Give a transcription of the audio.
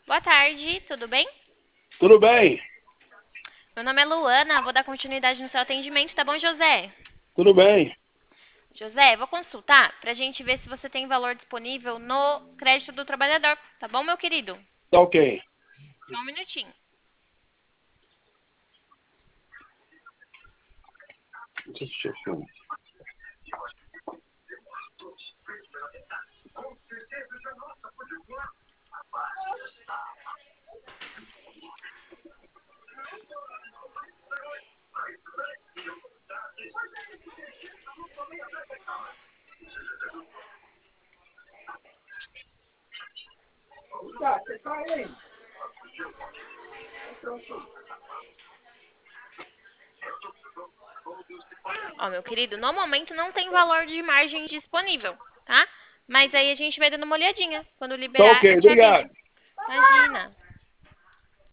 Boa tarde, tudo bem? Tudo bem? Meu nome é Luana, vou dar continuidade no seu atendimento, tá bom, José? Tudo bem. José, vou consultar pra gente ver se você tem valor disponível no crédito do trabalhador, tá bom, meu querido? Tá ok. Só um minutinho. Deixa eu assistir o filme. Ó, meu querido, no momento não tem valor de margem disponível, tá? Mas aí a gente vai dando uma olhadinha. Quando Tá liberar, ok, eu te obrigado. aviso. Imagina.